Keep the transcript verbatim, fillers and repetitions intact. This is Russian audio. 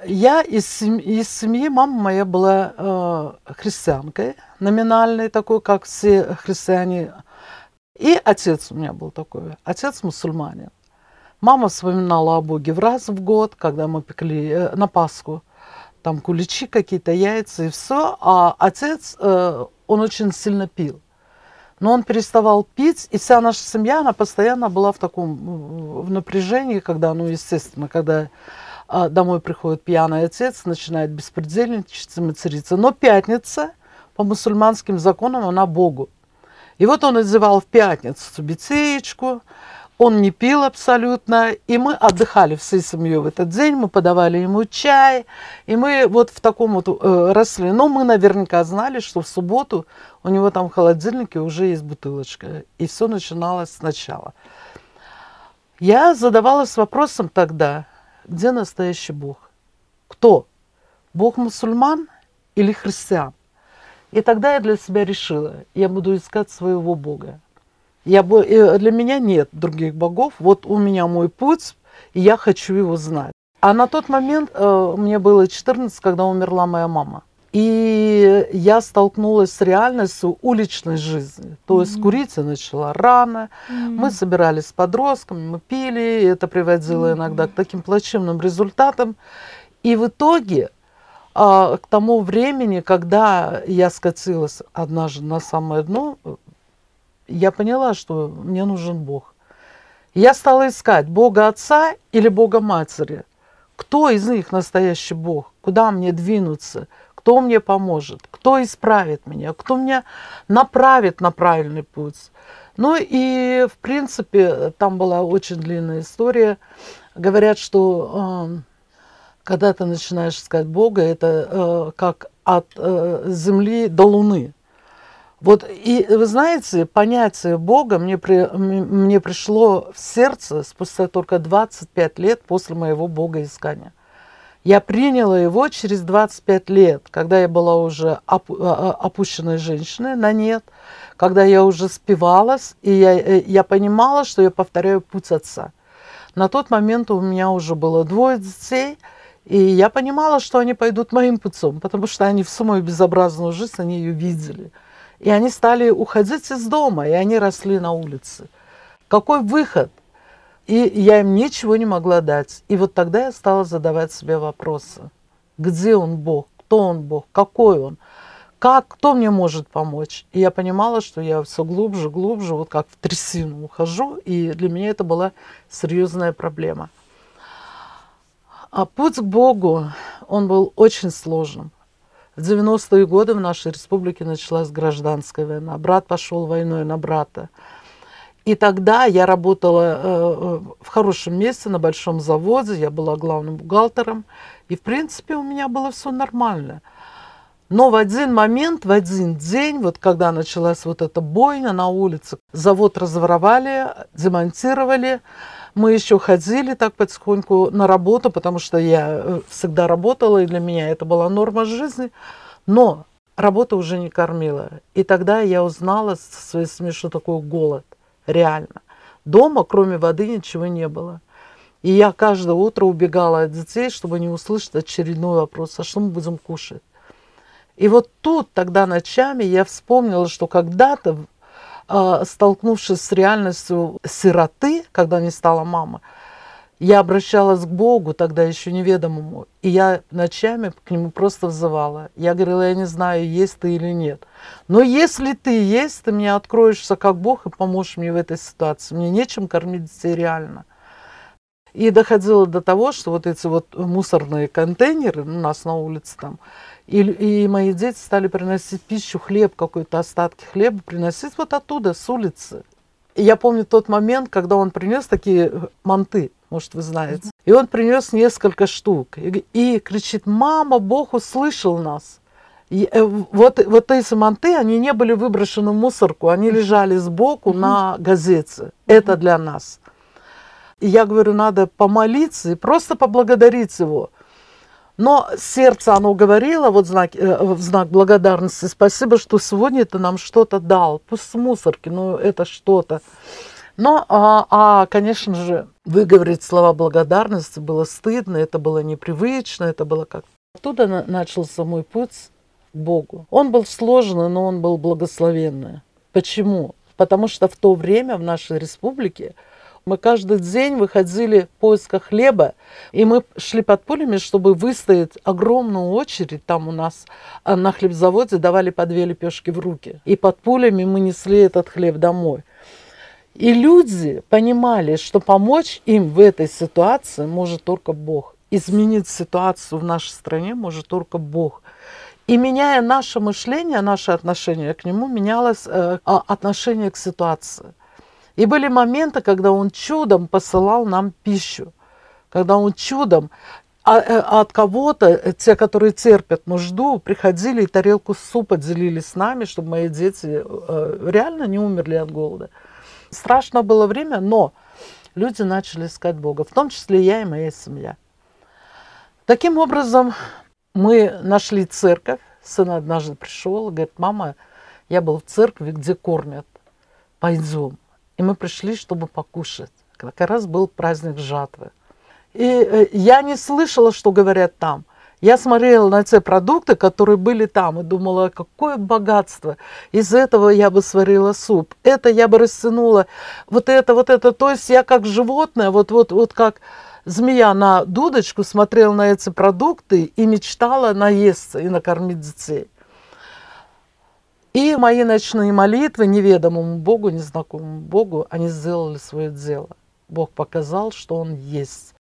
Я из сем из семьи, мама моя была, э, христианкой, номинальной такой, как все христиане. И отец у меня был такой, отец мусульманин. Мама вспоминала о Боге в раз в год, когда мы пекли, э, на Пасху, там куличи какие-то, яйца и все. А отец, э, он очень сильно пил. Но он переставал пить, и вся наша семья, она постоянно была в таком, в напряжении, когда, ну, естественно, когда а, домой приходит пьяный отец, начинает беспредельничать, материться. Но пятница, по мусульманским законам, она Богу. И вот он одевал в пятницу бицеечку, он не пил абсолютно, и мы отдыхали всей семьей в этот день, мы подавали ему чай, и мы вот в таком вот э, росли. Но мы наверняка знали, что в субботу у него там в холодильнике уже есть бутылочка, и все начиналось сначала. Я задавалась вопросом тогда, где настоящий Бог? Кто? Бог мусульман или христиан? И тогда я для себя решила, я буду искать своего Бога. Я, для меня нет других богов, вот у меня мой путь, и я хочу его знать. А на тот момент э, мне было четырнадцать, когда умерла моя мама. И я столкнулась с реальностью уличной жизни. То есть mm-hmm. курить я начала рано, mm-hmm. мы собирались с подростками, мы пили, и это приводило mm-hmm. иногда к таким плачевным результатам. И в итоге, э, к тому времени, когда я скатилась однажды на самое дно, я поняла, что мне нужен Бог. Я стала искать Бога Отца или Бога Матери. Кто из них настоящий Бог? Куда мне двинуться? Кто мне поможет? Кто исправит меня? Кто меня направит на правильный путь? Ну и, в принципе, там была очень длинная история. Говорят, что э, когда ты начинаешь искать Бога, это э, как от э, земли до луны. Вот, и вы знаете, понятие Бога мне, при, мне пришло в сердце спустя только двадцать пять лет после моего богоискания. Я приняла его через двадцать пять лет, когда я была уже опу, опущенной женщиной на нет, когда я уже спивалась, и я, я понимала, что я повторяю путь Отца. На тот момент у меня уже было двое детей, и я понимала, что они пойдут моим путем, потому что они всю мою безобразную жизнь, они ее видели. И они стали уходить из дома, и они росли на улице. Какой выход? И я им ничего не могла дать. И вот тогда я стала задавать себе вопросы. Где он Бог? Кто он Бог? Какой он? Как? Кто мне может помочь? И я понимала, что я все глубже, глубже, вот как в трясину ухожу. И для меня это была серьезная проблема. А путь к Богу, он был очень сложным. В девяностые годы в нашей республике началась гражданская война. Брат пошел войной на брата. И тогда я работала э, в хорошем месте, на большом заводе. Я была главным бухгалтером. И, в принципе, у меня было все нормально. Но в один момент, в один день, вот когда началась вот эта бойня на улице, завод разворовали, демонтировали. Мы еще ходили так потихоньку на работу, потому что я всегда работала, и для меня это была норма жизни. Но работа уже не кормила. И тогда я узнала со своей семьей, что такое голод. Реально. Дома, кроме воды, ничего не было. И я каждое утро убегала от детей, чтобы не услышать очередной вопрос, а что мы будем кушать? И вот тут тогда ночами я вспомнила, что когда-то, столкнувшись с реальностью сироты, когда не стала мама, я обращалась к Богу, тогда еще неведомому, и я ночами к нему просто взывала. Я говорила, я не знаю, есть ты или нет. Но если ты есть, ты мне откроешься как Бог и поможешь мне в этой ситуации. Мне нечем кормить детей реально. И доходило до того, что вот эти вот мусорные контейнеры у нас на улице там, и, и мои дети стали приносить пищу, хлеб, какой-то остатки хлеба, приносить вот оттуда, с улицы. И я помню тот момент, когда он принес такие манты, может, вы знаете. И он принес несколько штук. И, и кричит, мама, Бог услышал нас. И, э, вот, вот эти манты, они не были выброшены в мусорку, они лежали сбоку на газете. Это для нас. И я говорю, надо помолиться и просто поблагодарить его. Но сердце, оно говорило, вот знак, э, в знак благодарности, спасибо, что сегодня ты нам что-то дал. Пусть с мусорки, но это что-то. Но, а, а, конечно же, выговорить слова благодарности было стыдно, это было непривычно, это было как... Оттуда на- начался мой путь к Богу. Он был сложный, но он был благословенный. Почему? Потому что в то время в нашей республике мы каждый день выходили в поисках хлеба, и мы шли под пулями, чтобы выстоять огромную очередь. Там у нас а, на хлебзаводе давали по две лепешки в руки. И под пулями мы несли этот хлеб домой. И люди понимали, что помочь им в этой ситуации может только Бог. Изменить ситуацию в нашей стране может только Бог. И меняя наше мышление, наше отношение к Нему, менялось э, отношение к ситуации. И были моменты, когда Он чудом посылал нам пищу. Когда Он чудом а, а от кого-то, те, которые терпят нужду, приходили и тарелку супа делили с нами, чтобы мои дети э, реально не умерли от голода. Страшно было время, но люди начали искать Бога, в том числе я и моя семья. Таким образом, мы нашли церковь. Сын однажды пришел и говорит: мама, я был в церкви, где кормят, пойдем. И мы пришли, чтобы покушать. Как раз был праздник жатвы. И я не слышала, что говорят там. Я смотрела на те продукты, которые были там, и думала, какое богатство. Из этого я бы сварила суп. Это я бы растянула. Вот это, вот это. То есть я как животное, вот, вот, вот как змея на дудочку смотрела на эти продукты и мечтала наесться и накормить детей. И мои ночные молитвы неведомому Богу, незнакомому Богу, они сделали свое дело. Бог показал, что Он есть.